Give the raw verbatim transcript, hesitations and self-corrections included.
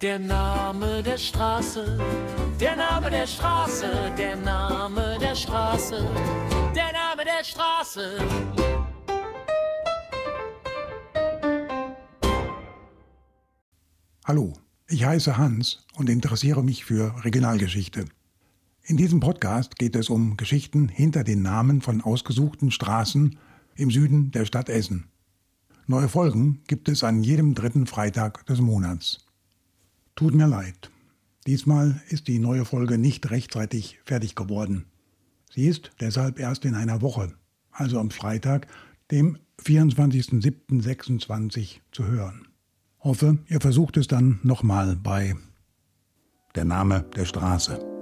Der Name der Straße, der Name der Straße, der Name der Straße, der Name der Straße. Hallo, ich heiße Hans und interessiere mich für Regionalgeschichte. In diesem Podcast geht es um Geschichten hinter den Namen von ausgesuchten Straßen im Süden der Stadt Essen. Neue Folgen gibt es an jedem dritten Freitag des Monats. Tut mir leid. Diesmal ist die neue Folge nicht rechtzeitig fertig geworden. Sie ist deshalb erst in einer Woche, also am Freitag, dem vierundzwanzigsten siebten sechsundzwanzig, zu hören. Hoffe, ihr versucht es dann nochmal bei Der Name der Straße.